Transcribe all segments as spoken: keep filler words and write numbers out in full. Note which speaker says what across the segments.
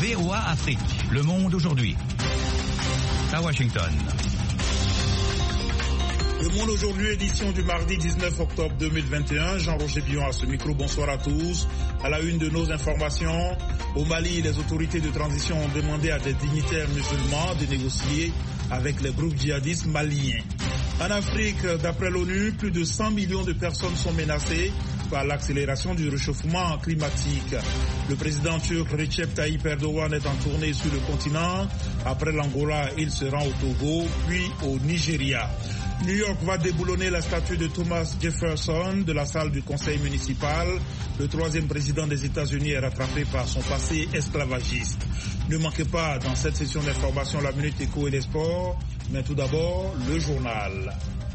Speaker 1: V O A Afrique. Le monde aujourd'hui. À Washington.
Speaker 2: Le Monde aujourd'hui, édition du mardi dix-neuf octobre deux mille vingt et un. Jean-Roger Billon à ce micro. Bonsoir à tous. À la une de nos informations, au Mali, les autorités de transition ont demandé à des dignitaires musulmans de négocier avec les groupes djihadistes maliens. En Afrique, d'après l'ONU, plus de cent millions de personnes sont menacées par l'accélération du réchauffement climatique. Le président turc Recep Tayyip Erdogan est en tournée sur le continent. Après l'Angola, il se rend au Togo, puis au Nigeria. New York va déboulonner la statue de Thomas Jefferson de la salle du conseil municipal. Le troisième président des États-Unis est rattrapé par son passé esclavagiste. Ne manquez pas dans cette session d'information la Minute Éco et les sports. Mais tout d'abord, le journal.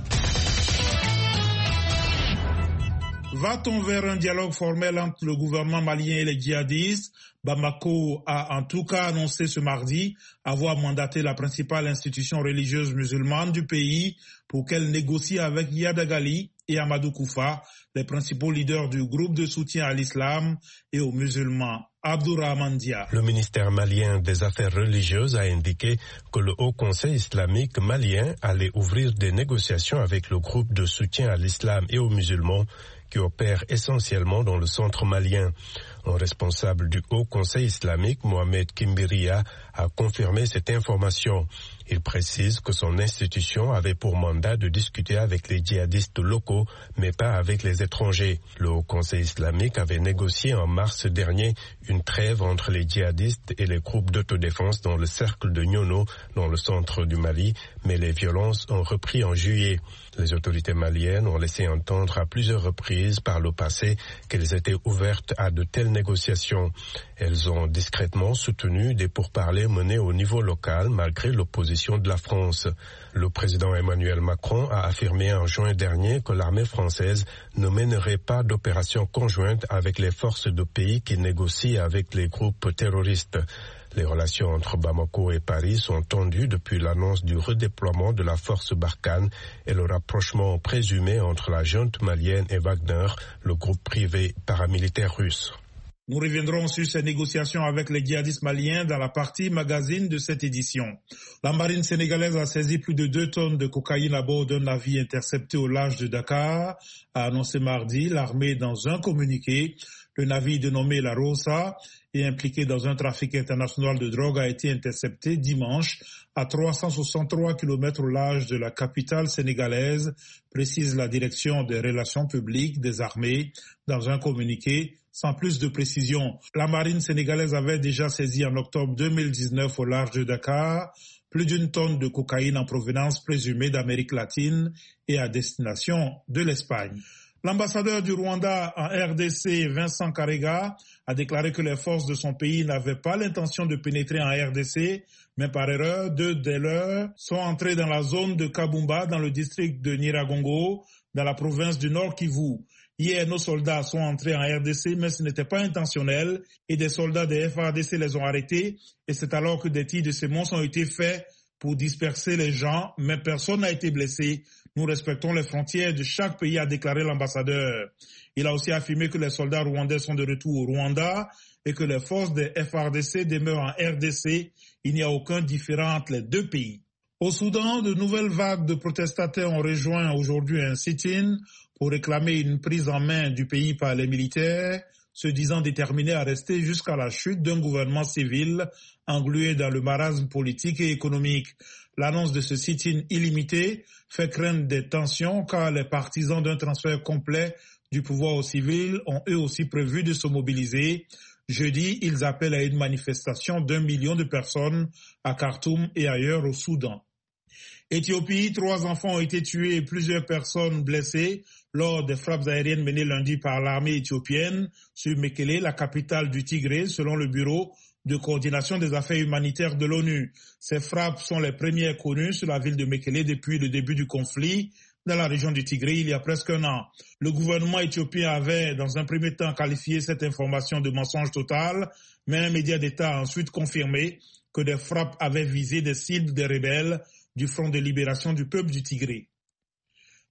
Speaker 2: Va-t-on vers un dialogue formel entre le gouvernement malien et les djihadistes? Bamako a en tout cas annoncé ce mardi avoir mandaté la principale institution religieuse musulmane du pays pour qu'elle négocie avec Yada Ghali et Amadou Koufa, les principaux leaders du groupe de soutien à l'islam et aux musulmans. Abdourahmane Dia.
Speaker 3: Le ministère malien des Affaires religieuses a indiqué que le Haut Conseil islamique malien allait ouvrir des négociations avec le groupe de soutien à l'islam et aux musulmans qui opère essentiellement dans le centre malien. Un responsable du Haut Conseil islamique, Mohamed Kimbiria, a confirmé cette information. Il précise que son institution avait pour mandat de discuter avec les djihadistes locaux, mais pas avec les étrangers. Le Haut Conseil islamique avait négocié en mars dernier une trêve entre les djihadistes et les groupes d'autodéfense dans le cercle de Nyono, dans le centre du Mali, mais les violences ont repris en juillet. Les autorités maliennes ont laissé entendre à plusieurs reprises par le passé qu'elles étaient ouvertes à de telles négociations. Elles ont discrètement soutenu des pourparlers menés au niveau local malgré l'opposition de la France. Le président Emmanuel Macron a affirmé en juin dernier que l'armée française ne mènerait pas d'opération conjointe avec les forces de pays qui négocient avec les groupes terroristes. Les relations entre Bamako et Paris sont tendues depuis l'annonce du redéploiement de la force Barkhane et le rapprochement présumé entre la junte malienne et Wagner, le groupe privé paramilitaire russe.
Speaker 2: Nous reviendrons sur ces négociations avec les djihadistes maliens dans la partie magazine de cette édition. La marine sénégalaise a saisi plus de deux tonnes de cocaïne à bord d'un navire intercepté au large de Dakar, a annoncé mardi l'armée dans un communiqué. Le navire dénommé La Rosa et impliqué dans un trafic international de drogue a été intercepté dimanche à trois cent soixante-trois kilomètres au large de la capitale sénégalaise, précise la direction des relations publiques des armées dans un communiqué. Sans plus de précision, la marine sénégalaise avait déjà saisi en octobre deux mille dix-neuf au large de Dakar plus d'une tonne de cocaïne en provenance présumée d'Amérique latine et à destination de l'Espagne. L'ambassadeur du Rwanda en R D C, Vincent Karega, a déclaré que les forces de son pays n'avaient pas l'intention de pénétrer en R D C, mais par erreur, deux des leurs sont entrés dans la zone de Kabumba, dans le district de Nyiragongo, dans la province du Nord Kivu. Hier, nos soldats sont entrés en R D C, mais ce n'était pas intentionnel, et des soldats des F A R D C les ont arrêtés, et c'est alors que des tirs de semonces ont été faits pour disperser les gens, mais personne n'a été blessé. Nous respectons les frontières de chaque pays, a déclaré l'ambassadeur. Il a aussi affirmé que les soldats rwandais sont de retour au Rwanda et que les forces des F A R D C demeurent en R D C. Il n'y a aucun différend entre les deux pays. Au Soudan, de nouvelles vagues de protestataires ont rejoint aujourd'hui un sit-in pour réclamer une prise en main du pays par les militaires, se disant déterminés à rester jusqu'à la chute d'un gouvernement civil englué dans le marasme politique et économique. L'annonce de ce sit-in illimité fait craindre des tensions car les partisans d'un transfert complet du pouvoir aux civils ont eux aussi prévu de se mobiliser. Jeudi, ils appellent à une manifestation d'un million de personnes à Khartoum et ailleurs au Soudan. Éthiopie, trois enfants ont été tués et plusieurs personnes blessées lors des frappes aériennes menées lundi par l'armée éthiopienne sur Mekele, la capitale du Tigré, selon le bureau de coordination des affaires humanitaires de l'ONU. Ces frappes sont les premières connues sur la ville de Mekele depuis le début du conflit dans la région du Tigré il y a presque un an. Le gouvernement éthiopien avait dans un premier temps qualifié cette information de mensonge total, mais un média d'État a ensuite confirmé que des frappes avaient visé des cibles des rebelles du Front de libération du peuple du Tigré.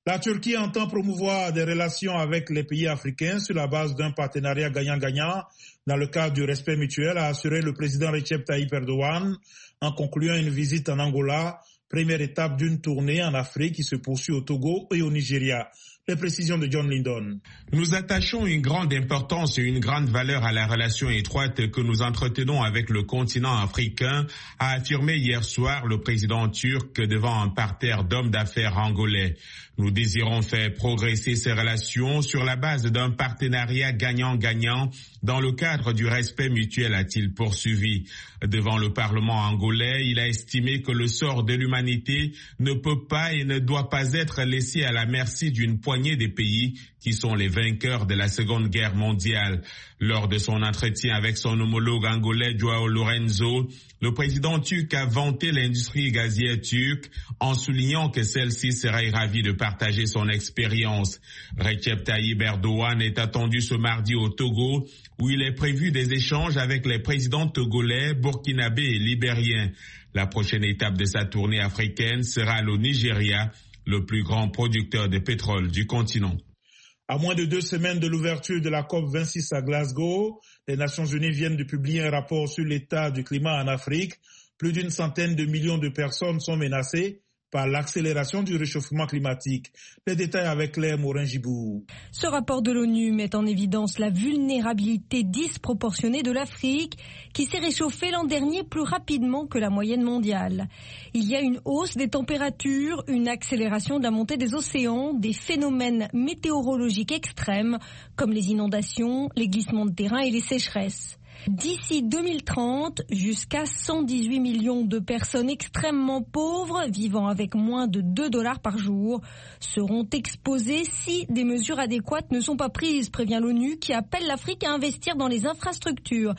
Speaker 2: La Turquie entend promouvoir des relations avec les pays africains sur la base d'un partenariat gagnant-gagnant dans le cadre du respect mutuel, a assuré le président Recep Tayyip Erdogan en concluant une visite en Angola, première étape d'une tournée en Afrique qui se poursuit au Togo et au Nigeria. Les précisions de John Lindon.
Speaker 4: Nous attachons une grande importance et une grande valeur à la relation étroite que nous entretenons avec le continent africain, a affirmé hier soir le président turc devant un parterre d'hommes d'affaires angolais. Nous désirons faire progresser ces relations sur la base d'un partenariat gagnant-gagnant dans le cadre du respect mutuel, a-t-il poursuivi. Devant le Parlement angolais, il a estimé que le sort de l'humanité ne peut pas et ne doit pas être laissé à la merci d'une poignée des pays qui sont les vainqueurs de la Seconde Guerre mondiale. Lors de son entretien avec son homologue angolais João Lorenzo, le président turc a vanté l'industrie gazière turque en soulignant que celle-ci serait ravie de partager son expérience. Recep Tayyip Erdogan est attendu ce mardi au Togo, où il est prévu des échanges avec les présidents togolais, burkinabés et libériens. La prochaine étape de sa tournée africaine sera le Nigeria, le plus grand producteur de pétrole du continent.
Speaker 2: À moins de deux semaines de l'ouverture de la COP vingt-six à Glasgow, les Nations Unies viennent de publier un rapport sur l'état du climat en Afrique. Plus d'une centaine de millions de personnes sont menacées par l'accélération du réchauffement climatique. Les détails avec Claire Morin-Gibourg.
Speaker 5: Ce rapport de l'ONU met en évidence la vulnérabilité disproportionnée de l'Afrique qui s'est réchauffée l'an dernier plus rapidement que la moyenne mondiale. Il y a une hausse des températures, une accélération de la montée des océans, des phénomènes météorologiques extrêmes comme les inondations, les glissements de terrain et les sécheresses. D'ici deux mille trente, jusqu'à cent dix-huit millions de personnes extrêmement pauvres, vivant avec moins de deux dollars par jour, seront exposées si des mesures adéquates ne sont pas prises, prévient l'ONU, qui appelle l'Afrique à investir dans les infrastructures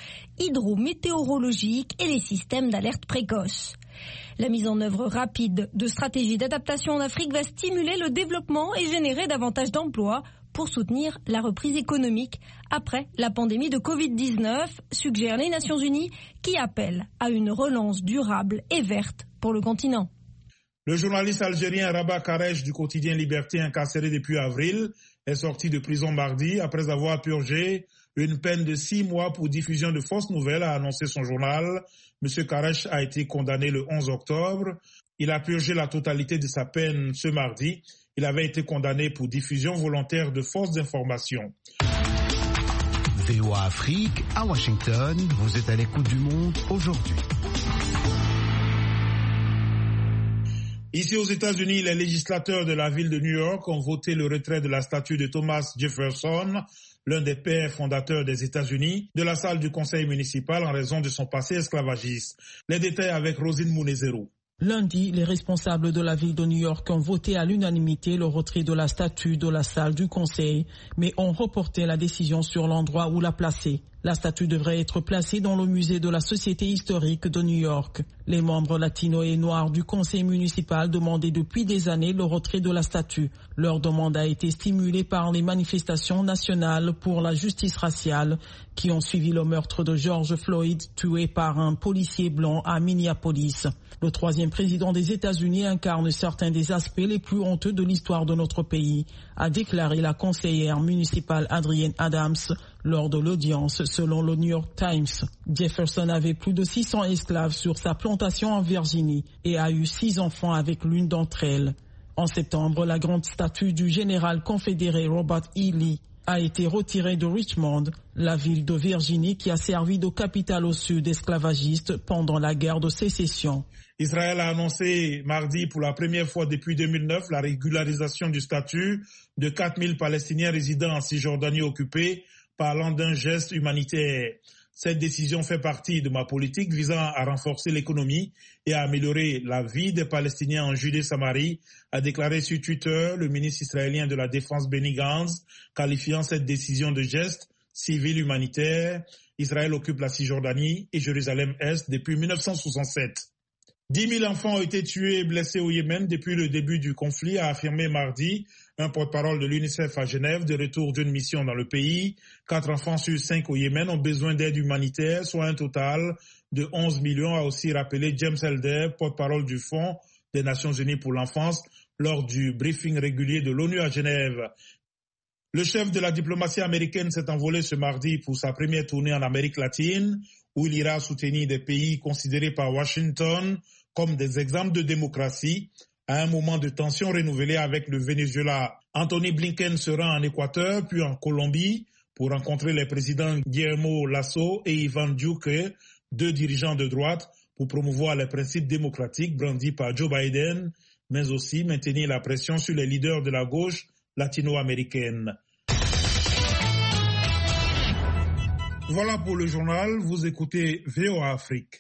Speaker 5: hydrométéorologiques et les systèmes d'alerte précoce. La mise en œuvre rapide de stratégies d'adaptation en Afrique va stimuler le développement et générer davantage d'emplois pour soutenir la reprise économique après la pandémie de covid dix-neuf, suggèrent les Nations Unies qui appellent à une relance durable et verte pour le continent.
Speaker 2: Le journaliste algérien Rabah Karesh du quotidien Liberté, incarcéré depuis avril, est sorti de prison mardi après avoir purgé une peine de six mois pour diffusion de fausses nouvelles, a annoncé son journal. Monsieur Karesh a été condamné le onze octobre. Il a purgé la totalité de sa peine ce mardi. Il avait été condamné pour diffusion volontaire de fausses informations.
Speaker 6: V O A Afrique, à Washington, vous êtes à l'écoute du monde aujourd'hui.
Speaker 2: Ici aux États-Unis, les législateurs de la ville de New York ont voté le retrait de la statue de Thomas Jefferson, l'un des pères fondateurs des États-Unis, de la salle du conseil municipal en raison de son passé esclavagiste. Les détails avec Rosine Mounezero.
Speaker 7: Lundi, les responsables de la ville de New York ont voté à l'unanimité le retrait de la statue de la salle du conseil, mais ont reporté la décision sur l'endroit où la placer. La statue devrait être placée dans le musée de la Société historique de New York. Les membres latinos et noirs du conseil municipal demandaient depuis des années le retrait de la statue. Leur demande a été stimulée par les manifestations nationales pour la justice raciale qui ont suivi le meurtre de George Floyd, tué par un policier blanc à Minneapolis. Le troisième président des États-Unis incarne certains des aspects les plus honteux de l'histoire de notre pays, a déclaré la conseillère municipale Adrienne Adams lors de l'audience, selon le New York Times. Jefferson avait plus de six cents esclaves sur sa plantation en Virginie et a eu six enfants avec l'une d'entre elles. En septembre, la grande statue du général confédéré Robert E. Lee a été retirée de Richmond, la ville de Virginie qui a servi de capitale au sud esclavagiste pendant la guerre de sécession.
Speaker 2: Israël a annoncé mardi pour la première fois depuis deux mille neuf la régularisation du statut de quatre mille Palestiniens résidant en Cisjordanie occupée, parlant d'un geste humanitaire. Cette décision fait partie de ma politique visant à renforcer l'économie et à améliorer la vie des Palestiniens en Judée-Samarie, a déclaré sur Twitter le ministre israélien de la Défense Benny Gantz, qualifiant cette décision de geste civil humanitaire. Israël occupe la Cisjordanie et Jérusalem-Est depuis mille neuf cent soixante-sept. dix mille enfants ont été tués et blessés au Yémen depuis le début du conflit, a affirmé mardi un porte-parole de l'UNICEF à Genève, de retour d'une mission dans le pays. Quatre enfants sur cinq au Yémen ont besoin d'aide humanitaire, soit un total de onze millions, a aussi rappelé James Elder, porte-parole du Fonds des Nations Unies pour l'enfance, lors du briefing régulier de l'ONU à Genève. Le chef de la diplomatie américaine s'est envolé ce mardi pour sa première tournée en Amérique latine, où il ira soutenir des pays considérés par Washington comme des exemples de démocratie, à un moment de tension renouvelée avec le Venezuela. Anthony Blinken sera en Équateur, puis en Colombie, pour rencontrer les présidents Guillermo Lasso et Ivan Duque, deux dirigeants de droite, pour promouvoir les principes démocratiques brandis par Joe Biden, mais aussi maintenir la pression sur les leaders de la gauche latino-américaine. Voilà pour le journal, vous écoutez V O A Afrique.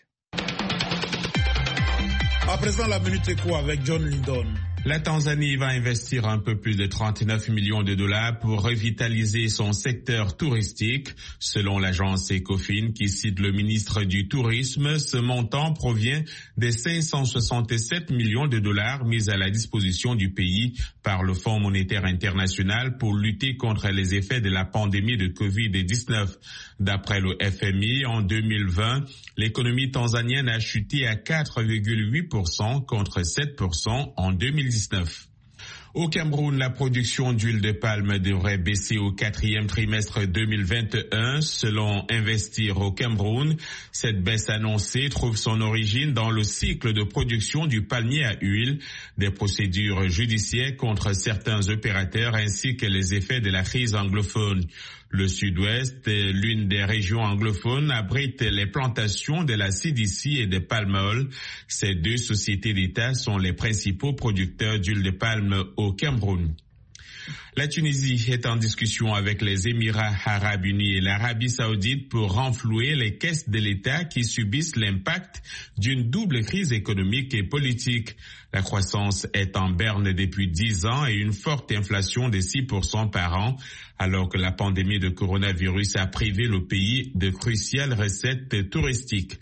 Speaker 2: À présent, la Minute Éco avec John Lindon.
Speaker 4: La Tanzanie va investir un peu plus de trente-neuf millions de dollars pour revitaliser son secteur touristique. Selon l'agence Ecofin qui cite le ministre du Tourisme, ce montant provient des cinq cent soixante-sept millions de dollars mis à la disposition du pays par le Fonds monétaire international pour lutter contre les effets de la pandémie de covid dix-neuf. D'après le F M I, en deux mille vingt, l'économie tanzanienne a chuté à quatre virgule huit pour cent contre sept pour cent en deux mille dix-neuf. Au Cameroun, la production d'huile de palme devrait baisser au quatrième trimestre deux mille vingt et un, selon Investir au Cameroun. Cette baisse annoncée trouve son origine dans le cycle de production du palmier à huile, des procédures judiciaires contre certains opérateurs ainsi que les effets de la crise anglophone. Le Sud-Ouest, l'une des régions anglophones, abrite les plantations de la C D C et de palm oil. Ces deux sociétés d'État sont les principaux producteurs d'huile de palme au Cameroun. La Tunisie est en discussion avec les Émirats arabes unis et l'Arabie saoudite pour renflouer les caisses de l'État qui subissent l'impact d'une double crise économique et politique. La croissance est en berne depuis dix ans et une forte inflation de six pour cent par an, alors que la pandémie de coronavirus a privé le pays de cruciales recettes touristiques.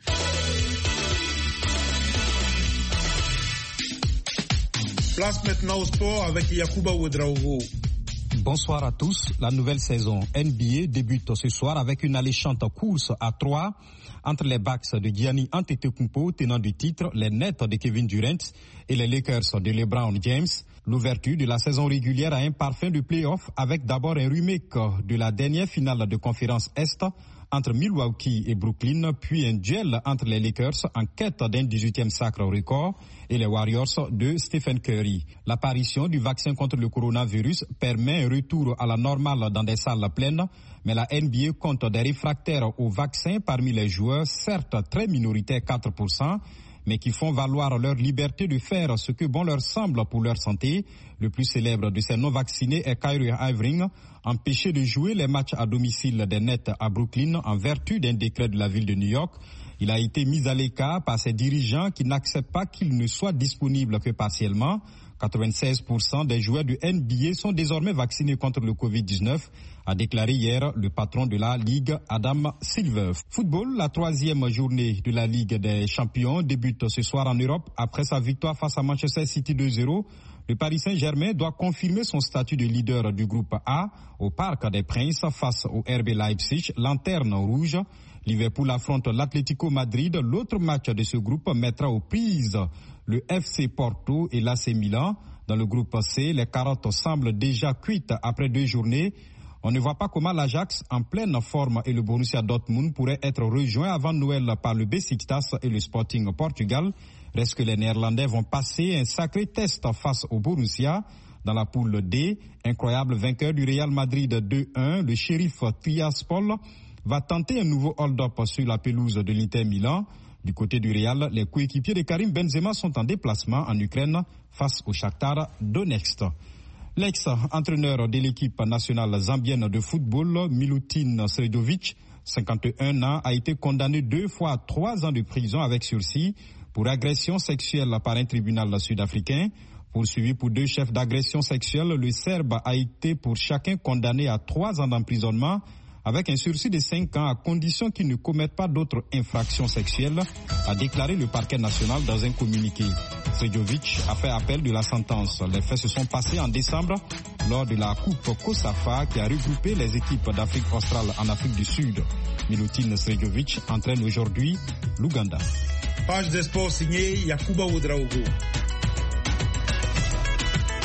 Speaker 2: Place maintenant au sport avec Yacouba Ouedraogo.
Speaker 8: Bonsoir à tous. La nouvelle saison N B A débute ce soir avec une alléchante course à trois entre les Bucks de Giannis Antetokounmpo, tenant du titre, les Nets de Kevin Durant et les Lakers de LeBron James. L'ouverture de la saison régulière a un parfum de play-off avec d'abord un remake de la dernière finale de conférence Est entre Milwaukee et Brooklyn, puis un duel entre les Lakers en quête d'un dix-huitième sacre record et les Warriors de Stephen Curry. L'apparition du vaccin contre le coronavirus permet un retour à la normale dans des salles pleines, mais la N B A compte des réfractaires au vaccin parmi les joueurs, certes très minoritaires, quatre pour cent, mais qui font valoir leur liberté de faire ce que bon leur semble pour leur santé. Le plus célèbre de ces non-vaccinés est Kyrie Irving, empêché de jouer les matchs à domicile des Nets à Brooklyn en vertu d'un décret de la ville de New York. Il a été mis à l'écart par ses dirigeants qui n'acceptent pas qu'il ne soit disponible que partiellement. quatre-vingt-seize pour cent des joueurs du N B A sont désormais vaccinés contre le covid dix-neuf, a déclaré hier le patron de la Ligue, Adam Silver. Football, la troisième journée de la Ligue des Champions débute ce soir en Europe après sa victoire face à Manchester City deux zéro. Le Paris Saint-Germain doit confirmer son statut de leader du groupe A au Parc des Princes face au R B Leipzig, lanterne rouge. Liverpool affronte l'Atlético Madrid. L'autre match de ce groupe mettra aux prises le F C Porto et l'A C Milan. Dans le groupe C, les carottes semblent déjà cuites après deux journées. On ne voit pas comment l'Ajax, en pleine forme, et le Borussia Dortmund pourraient être rejoints avant Noël par le Besiktas et le Sporting Portugal. Reste que les Néerlandais vont passer un sacré test face au Borussia. Dans la poule D, incroyable vainqueur du Real Madrid deux un, le shérif Tiraspol va tenter un nouveau hold-up sur la pelouse de l'Inter Milan. Du côté du Real, les coéquipiers de Karim Benzema sont en déplacement en Ukraine face au Shakhtar Donetsk. L'ex-entraîneur de l'équipe nationale zambienne de football, Milutin Sredovic, cinquante et un ans, a été condamné deux fois à trois ans de prison avec sursis pour agression sexuelle par un tribunal sud-africain. Poursuivi pour deux chefs d'agression sexuelle, le Serbe a été pour chacun condamné à trois ans d'emprisonnement avec un sursis de cinq ans à condition qu'ils ne commettent pas d'autres infractions sexuelles, a déclaré le parquet national dans un communiqué. Sredovic a fait appel de la sentence. Les faits se sont passés en décembre lors de la Coupe Kosafa qui a regroupé les équipes d'Afrique australe en Afrique du Sud. Milutin Sredovic entraîne aujourd'hui l'Ouganda.
Speaker 2: Page des sports signée Yacouba Ouedraogo.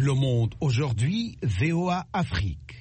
Speaker 6: Le Monde aujourd'hui, V O A Afrique.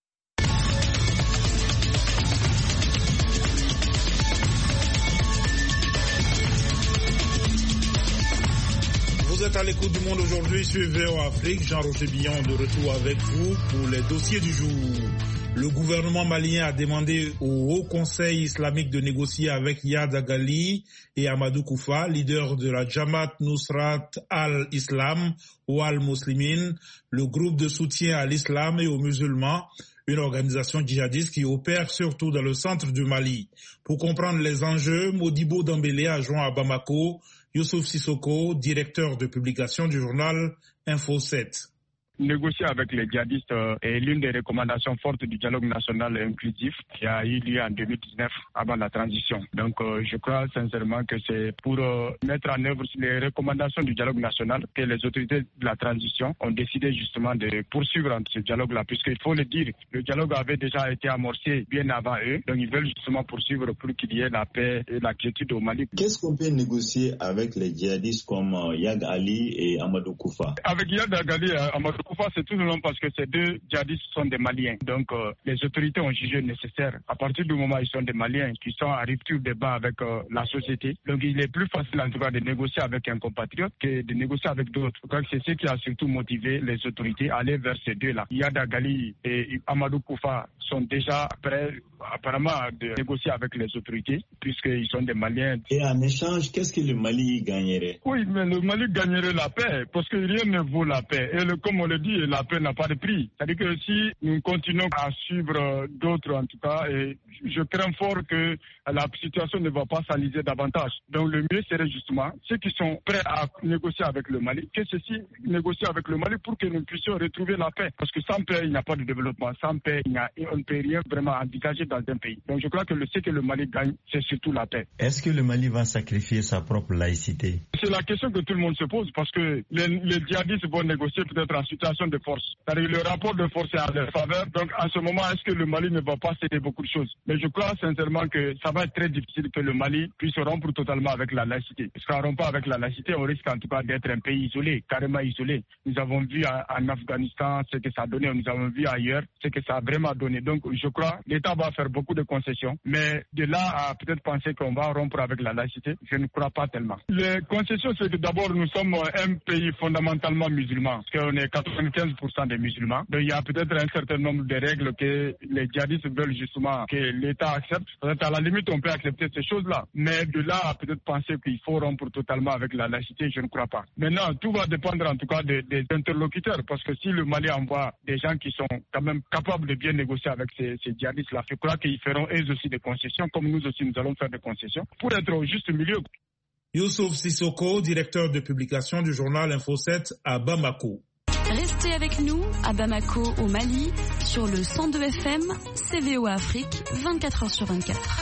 Speaker 2: Vous êtes à l'écoute du Monde aujourd'hui sur V O A Afrique. Jean-Roger Billon de retour avec vous pour les dossiers du jour. Le gouvernement malien a demandé au Haut Conseil islamique de négocier avec Yad Agali et Amadou Koufa, leader de la Jamaat Nusrat al-Islam ou al-Muslimin, le groupe de soutien à l'islam et aux musulmans, une organisation djihadiste qui opère surtout dans le centre du Mali. Pour comprendre les enjeux, Modibo Dambélé a joint à Bamako Youssouf Sissoko, directeur de publication du journal Info sept.
Speaker 9: Négocier avec les djihadistes est l'une des recommandations fortes du dialogue national inclusif qui a eu lieu en deux mille dix-neuf avant la transition. Donc euh, je crois sincèrement que c'est pour euh, mettre en œuvre les recommandations du dialogue national que les autorités de la transition ont décidé justement de poursuivre ce dialogue-là, puisqu'il faut le dire, le dialogue avait déjà été amorcé bien avant eux, donc ils veulent justement poursuivre pour qu'il y ait la paix et la quiétude au Mali.
Speaker 10: Qu'est-ce qu'on peut négocier avec les djihadistes comme euh, Yad Ali et Amadou Koufa? Avec Yad
Speaker 9: Ali et Amadou Koufa, c'est tout simplement parce que ces deux djihadistes sont des Maliens. Donc euh, les autorités ont jugé nécessaire, à partir du moment où ils sont des Maliens, qui sont à rupture de bas avec euh, la société. Donc il est plus facile en tout cas de négocier avec un compatriote que de négocier avec d'autres. Je crois que c'est ce qui a surtout motivé les autorités à aller vers ces deux-là. Yad Agali et Amadou Koufa sont déjà prêts apparemment de négocier avec les autorités puisqu'ils sont des Maliens.
Speaker 10: Et en échange, qu'est-ce que le Mali gagnerait?
Speaker 9: Oui, mais le Mali gagnerait la paix parce que rien ne vaut la paix. Et le, comme on le dit, la paix n'a pas de prix. C'est-à-dire que si nous continuons à suivre d'autres en tout cas, et je crains fort que la situation ne va pas s'aliser davantage. Donc le mieux serait justement ceux qui sont prêts à négocier avec le Mali, que ceux-ci négocient avec le Mali pour que nous puissions retrouver la paix. Parce que sans paix, il n'y a pas de développement. Sans paix, il n'y a, on ne peut rien vraiment envisager dans un pays. Donc je crois que le ce que le Mali gagne, c'est surtout la paix.
Speaker 10: Est-ce que le Mali va sacrifier sa propre laïcité?
Speaker 9: C'est la question que tout le monde se pose parce que les, les djihadistes vont négocier peut-être en situation de force. C'est-à-dire le rapport de force est en leur faveur. Donc en ce moment, est-ce que le Mali ne va pas céder beaucoup de choses? Mais je crois sincèrement que ça va être très difficile que le Mali puisse rompre totalement avec la laïcité. Parce qu'en rompant avec la laïcité, on risque en tout cas d'être un pays isolé, carrément isolé. Nous avons vu en Afghanistan ce que ça a donné, nous avons vu ailleurs ce que ça a vraiment donné. Donc je crois que l'État va faire beaucoup de concessions. Mais de là à peut-être penser qu'on va rompre avec la laïcité, je ne crois pas tellement. Les concessions, c'est que d'abord nous sommes un pays fondamentalement musulman. Parce qu'on est quatre-vingt-quinze pour cent des musulmans. Donc il y a peut-être un certain nombre de règles que les djihadistes veulent justement que l'État accepte. Peut-être à la limite on peut accepter ces choses-là. Mais de là à peut-être penser qu'il faut rompre totalement avec la laïcité, je ne crois pas. Maintenant, tout va dépendre en tout cas des, des interlocuteurs. Parce que si le Mali envoie des gens qui sont quand même capables de bien négocier avec ces, ces djihadistes-là, je crois qu'ils feront eux aussi des concessions, comme nous aussi nous allons faire des concessions, pour être au juste milieu.
Speaker 2: Youssouf Sissoko, directeur de publication du journal Info sept à Bamako.
Speaker 11: Restez avec nous à Bamako au Mali sur le cent deux F M, C V O A Afrique, vingt-quatre heures sur vingt-quatre.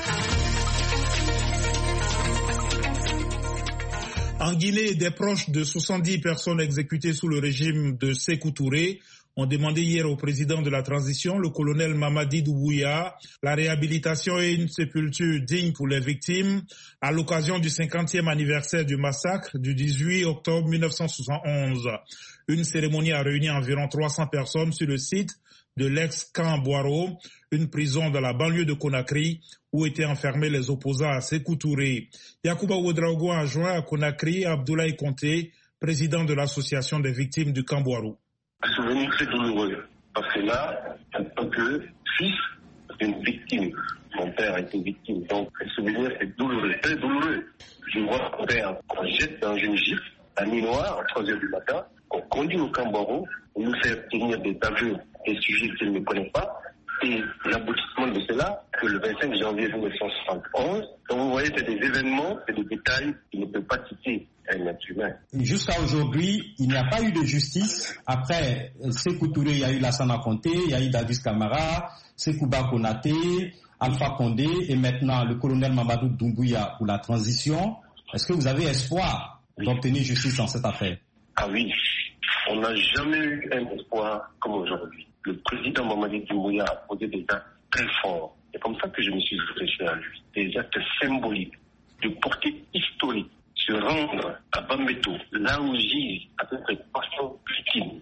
Speaker 2: En Guinée, des proches de soixante-dix personnes exécutées sous le régime de Sékou Touré ont demandé hier au président de la transition, le colonel Mamadi Doumbouya, la réhabilitation et une sépulture digne pour les victimes à l'occasion du cinquantième anniversaire du massacre du dix-huit octobre mille neuf cent soixante et onze. Une cérémonie a réuni environ trois cents personnes sur le site de l'ex-camp Boiro, une prison dans la banlieue de Conakry où étaient enfermés les opposants à Sékou Touré. Yacouba Ouedraogo a joint à Conakry Abdoulaye Conté, président de l'association des victimes du camp Boiro.
Speaker 12: Un souvenir très douloureux, parce que là, en tant que fils d'une victime, mon père a été victime, donc le souvenir est douloureux, très douloureux. Je vois mon père qu'on jette dans une gifle, à nuit noire, à trois heures du matin, qu'on conduit au camp Boiro, on nous fait tenir des aveux, des sujets qu'il ne connaît pas, et l'aboutissement de cela, que le vingt-cinq janvier mille neuf cent soixante et onze, donc vous voyez, c'est des événements, c'est des détails qui ne peuvent pas quitter un être humain.
Speaker 8: Jusqu'à aujourd'hui, il n'y a pas eu de justice. Après Sékou Touré, il y a eu Lassana Conté, il y a eu Dadis Camara, Sekouba Konaté, Alpha Condé et maintenant le colonel Mamadou Doumbouya pour la transition. Est-ce que vous avez espoir oui. d'obtenir justice dans cette affaire?
Speaker 12: Ah oui, on n'a jamais eu un espoir comme aujourd'hui. Le président Mamadi Doumbouya a posé des actes très forts. C'est comme ça que je me suis réfléchi à lui. Des actes symboliques, de portée historique. Se rendre à Bambeto, là où gisent à peu près trois cents victimes, aller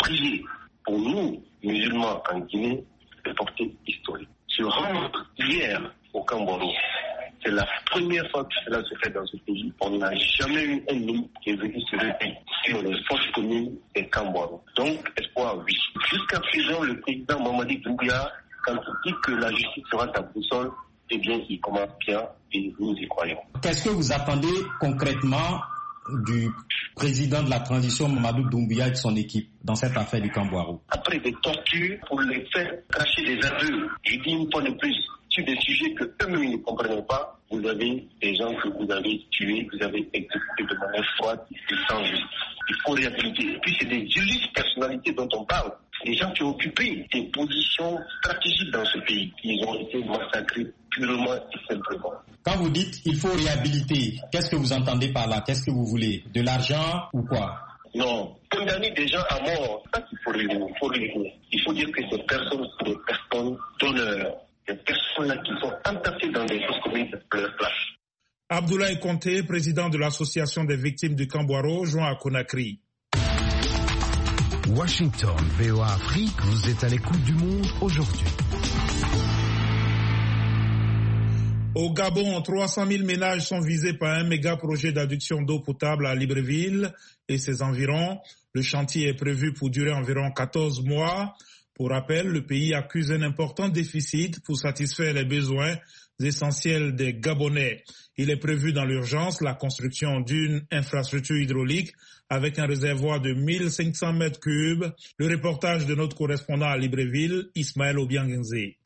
Speaker 12: prier pour nous, musulmans en Guinée, de portée historique. Se rendre hier au Cameroun, c'est la première fois que cela se fait dans ce pays. On n'a jamais eu un homme qui est venu se répéter sur les forces communes des Cameroun. Donc, espoir, oui. Jusqu'à présent, le président Mamadi Doumbouya, quand il dit que la justice sera sa boussole, eh bien, il commence bien et nous y croyons.
Speaker 8: Qu'est-ce que vous attendez concrètement du président de la transition Mamadou Doumbouya et de son équipe dans cette affaire du Camboirou?
Speaker 12: Après des tortures pour les faire cacher des aveux, je dis une fois de plus, sur des sujets que eux-mêmes ne comprennent pas, vous avez des gens que vous avez tués, vous avez exécutés de manière froide et sans justice. Il faut réhabiliter. Et puis c'est des illustres personnalités dont on parle. Des gens qui ont occupé des positions stratégiques dans ce pays. Ils ont été massacrés purement et simplement.
Speaker 8: Quand vous dites il faut réhabiliter, qu'est-ce que vous entendez par là? Qu'est-ce que vous voulez? De l'argent ou quoi?
Speaker 12: Non, condamner des gens à mort, c'est ça qu'il faut réunir. Il faut réunir. Il faut dire que ces personnes sont des personnes d'honneur. Des personnes là qui sont entassées dans des choses communes de leur place.
Speaker 2: Abdoulaye Conté, président de l'association des victimes du Camboirou, joint à Conakry.
Speaker 6: Washington, V O A Afrique, vous êtes à l'écoute du monde aujourd'hui.
Speaker 2: Au Gabon, trois cent mille ménages sont visés par un méga projet d'adduction d'eau potable à Libreville et ses environs. Le chantier est prévu pour durer environ quatorze mois. Pour rappel, le pays accuse un important déficit pour satisfaire les besoins essentiels des Gabonais. Il est prévu dans l'urgence la construction d'une infrastructure hydraulique avec un réservoir de mille cinq cents mètres cubes. Le reportage de notre correspondant à Libreville, Ismaël Obiangenze.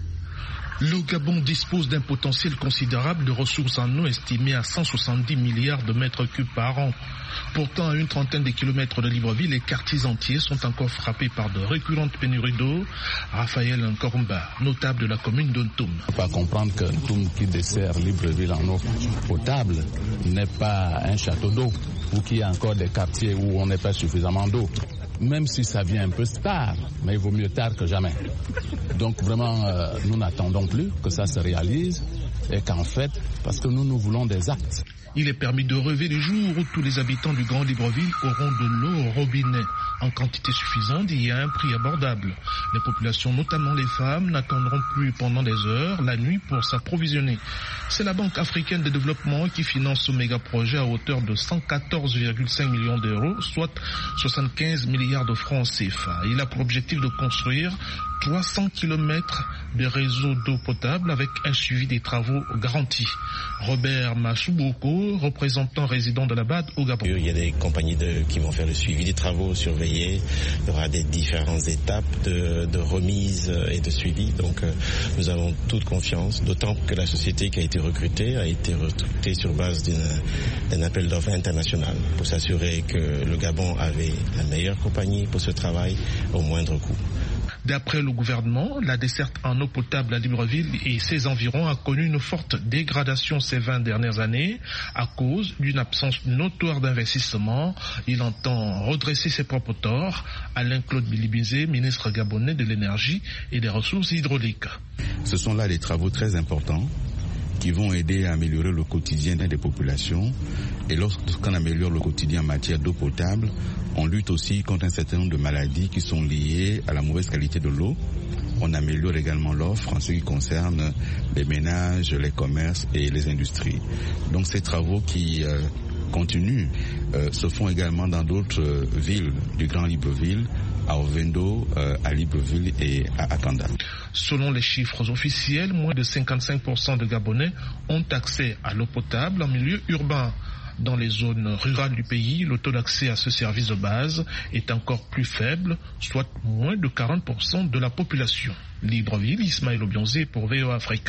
Speaker 13: Le Gabon dispose d'un potentiel considérable de ressources en eau estimées à cent soixante-dix milliards de mètres cubes par an. Pourtant, à une trentaine de kilomètres de Libreville, les quartiers entiers sont encore frappés par de récurrentes pénuries d'eau. Raphaël Nkorumba, notable de la commune d'Ontoum.
Speaker 14: Il ne faut pas comprendre que Ntoum, qui dessert Libreville en eau potable, n'est pas un château d'eau ou qu'il y a encore des quartiers où on n'est pas suffisamment d'eau. Même si ça vient un peu tard, mais il vaut mieux tard que jamais. Donc vraiment, euh, nous n'attendons plus que ça se réalise et qu'en fait, parce que nous, nous voulons des actes.
Speaker 13: Il est permis de rêver le jour où tous les habitants du Grand Libreville auront de l'eau au robinet en quantité suffisante et à un prix abordable. Les populations, notamment les femmes, n'attendront plus pendant des heures la nuit pour s'approvisionner. C'est la Banque africaine de développement qui finance ce méga projet à hauteur de cent quatorze virgule cinq millions d'euros, soit soixante-quinze milliards de francs C F A. Il a pour objectif de construire trois cents kilomètres de réseau d'eau potable avec un suivi des travaux garantis. Robert Massouboko, représentant résident de la B A D au Gabon.
Speaker 15: Il y a des compagnies de, qui vont faire le suivi des travaux, surveiller. Il y aura des différentes étapes de, de remise et de suivi. Donc euh, nous avons toute confiance, d'autant que la société qui a été recrutée a été recrutée sur base d'un appel d'offres international pour s'assurer que le Gabon avait la meilleure compagnie pour ce travail au moindre coût.
Speaker 13: D'après le gouvernement, la desserte en eau potable à Libreville et ses environs a connu une forte dégradation ces vingt dernières années à cause d'une absence notoire d'investissement. Il entend redresser ses propres torts. Alain-Claude Bilibizé, ministre gabonais de l'énergie et des ressources hydrauliques.
Speaker 14: Ce sont là des travaux très importants qui vont aider à améliorer le quotidien des populations. Et lorsqu'on améliore le quotidien en matière d'eau potable, on lutte aussi contre un certain nombre de maladies qui sont liées à la mauvaise qualité de l'eau. On améliore également l'offre en ce qui concerne les ménages, les commerces et les industries. Donc ces travaux qui euh, continuent euh, se font également dans d'autres euh, villes du Grand Libreville, à Ovendo, euh, à Libreville et à Akanda.
Speaker 13: Selon les chiffres officiels, moins de cinquante-cinq pour cent de Gabonais ont accès à l'eau potable en milieu urbain. Dans les zones rurales du pays, le taux d'accès à ce service de base est encore plus faible, soit moins de quarante pour cent de la population. Libreville, Ismaël Obianze pour V O A Afrique.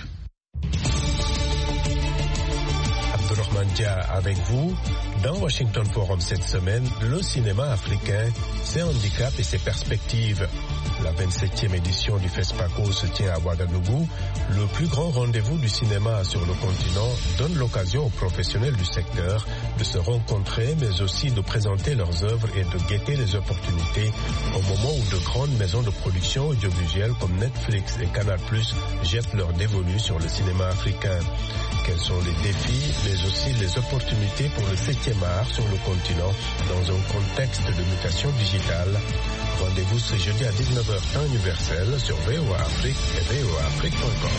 Speaker 3: Dia avec vous. Dans Washington Forum cette semaine, le cinéma africain, ses handicaps et ses perspectives. La vingt-septième édition du FESPACO se tient à Ouagadougou. Le plus grand rendez-vous du cinéma sur le continent donne l'occasion aux professionnels du secteur de se rencontrer, mais aussi de présenter leurs œuvres et de guetter les opportunités au moment où de grandes maisons de production audiovisuelle comme Netflix et Canal plus jettent leur dévolu sur le cinéma africain. Quels sont les défis, mais aussi les opportunités pour le septième art sur le continent dans un contexte de mutation digitale? Rendez-vous ce jeudi à dix-neuf heures temps universel sur V O A Afrique et V O A Afrique point com.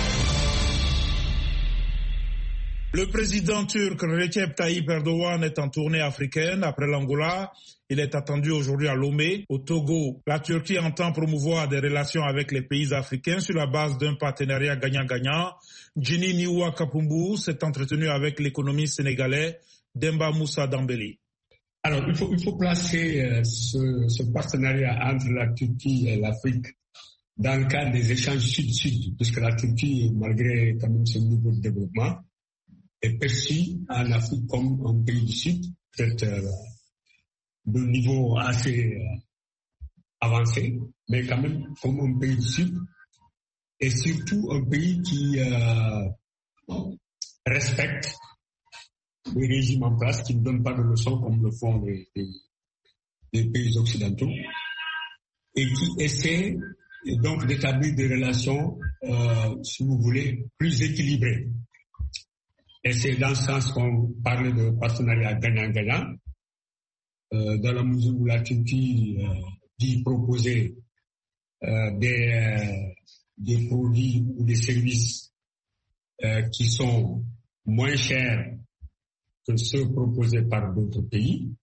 Speaker 2: Le président turc Recep Tayyip Erdogan est en tournée africaine après l'Angola. Il est attendu aujourd'hui à Lomé, au Togo. La Turquie entend promouvoir des relations avec les pays africains sur la base d'un partenariat gagnant-gagnant. Jini Niwa Kapumbu s'est entretenu avec l'économiste sénégalais Demba Moussa Dambélé.
Speaker 16: Alors, il faut, il faut placer euh, ce, ce partenariat entre la Turquie et l'Afrique dans le cadre des échanges sud-sud, puisque la Turquie, malgré quand même son niveau de développement, est perçu en Afrique comme un pays du Sud, peut-être euh, de niveau assez euh, avancé, mais quand même comme un pays du Sud, et surtout un pays qui euh, respecte les régimes en place, qui ne donnent pas de leçons comme le font les, les, les pays occidentaux, et qui essaie donc d'établir des relations, euh, si vous voulez, plus équilibrées. Et c'est dans ce sens qu'on parlait de partenariat gagnant-gagnant, euh, dans la mesure où la Turquie euh, dit proposer euh, des, euh, des produits ou des services euh, qui sont moins chers que ceux proposés par d'autres pays,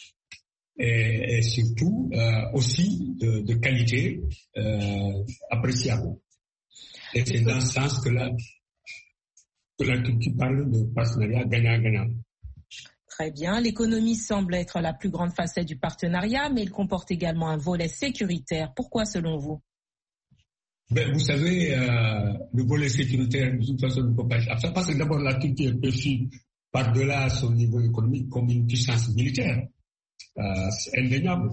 Speaker 16: et, et surtout euh, aussi de, de qualité euh, appréciable. Et c'est dans ce sens que la que la Turquie parle de partenariat gagnant-gagnant.
Speaker 7: Très bien. L'économie semble être la plus grande facette du partenariat, mais il comporte également un volet sécuritaire. Pourquoi, selon vous?
Speaker 16: Ben, vous savez, euh, le volet sécuritaire, de toute façon, ne peut pas être. Parce que d'abord, la Turquie est perçue par-delà son niveau économique comme une puissance militaire. Euh, c'est indéniable.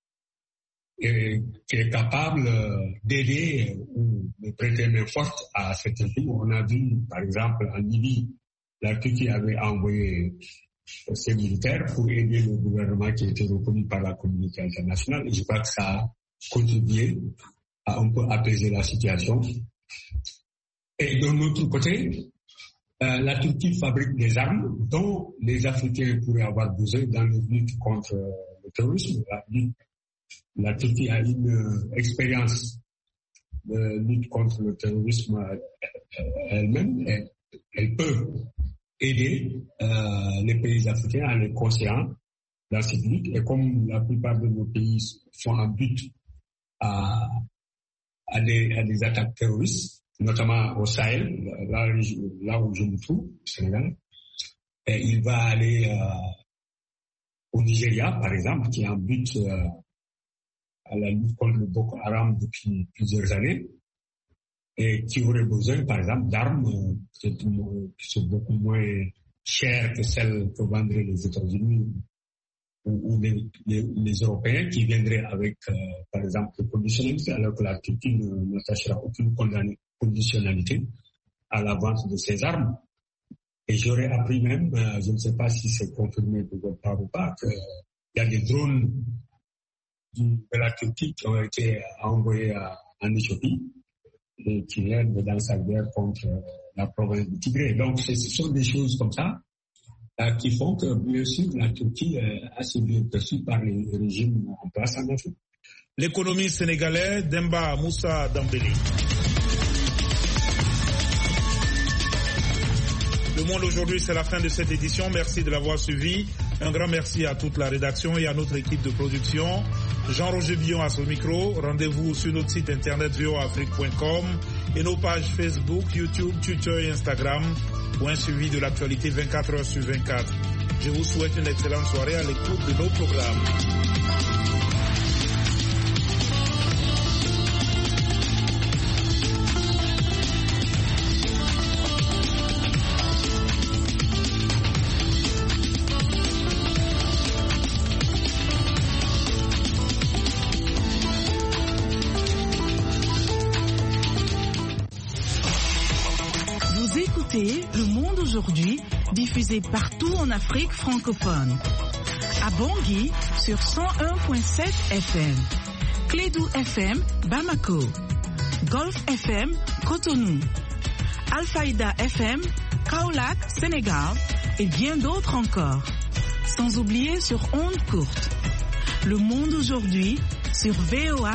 Speaker 16: Et qui est capable d'aider ou de prêter main forte à certains pays. On a vu, par exemple, en Libye, la Turquie avait envoyé ses militaires pour aider le gouvernement qui était reconnu par la communauté internationale. Et je crois que ça a contribué à un peu apaiser la situation. Et d'un autre côté, euh, la Turquie fabrique des armes dont les Africains pourraient avoir besoin dans la lutte contre le terrorisme. La lutte La Turquie a une euh, expérience de lutte contre le terrorisme euh, elle-même. Elle, elle peut aider euh, les pays africains en les conseillant dans cette lutte. Et comme la plupart de nos pays sont en but à, à, des, à des attaques terroristes, notamment au Sahel, là, là où je me trouve, au Sénégal, et il va aller euh, au Nigeria, par exemple, qui est en but euh, à la lutte contre le Boko Haram depuis plusieurs années et qui aurait besoin, par exemple, d'armes euh, qui sont beaucoup moins chères que celles que vendraient les États-Unis ou, ou les, les, les Européens qui viendraient avec, euh, par exemple, des conditionnalités, alors que la Turquie n'attachera aucune conditionnalité à la vente de ces armes. Et j'aurais appris même, euh, je ne sais pas si c'est confirmé de votre part ou pas, qu'il y a des drones de la Turquie qui ont été envoyés à, en Éthiopie et qui aident dans sa guerre contre euh, la province du Tigré. Donc, ce sont des choses comme ça euh, qui font que, bien sûr, la Turquie est assez bien perçue par les régimes en place en Afrique.
Speaker 2: L'économie sénégalaise, Demba Moussa Dambélé. Le Monde aujourd'hui, c'est la fin de cette édition. Merci de l'avoir suivi. Un grand merci à toute la rédaction et à notre équipe de production. Jean-Roger Billon à son micro. Rendez-vous sur notre site internet v o a afrique point com et nos pages Facebook, YouTube, Twitter et Instagram pour un suivi de l'actualité vingt-quatre heures sur vingt-quatre. Je vous souhaite une excellente soirée à l'écoute de nos programmes.
Speaker 17: Le Monde aujourd'hui, diffusé partout en Afrique francophone. À Bangui sur cent un virgule sept F M. Clédou F M, Bamako. Golf F M, Cotonou. Al-Faïda F M, Kaolack, Sénégal et bien d'autres encore. Sans oublier sur ondes courtes. Le monde aujourd'hui sur V O A.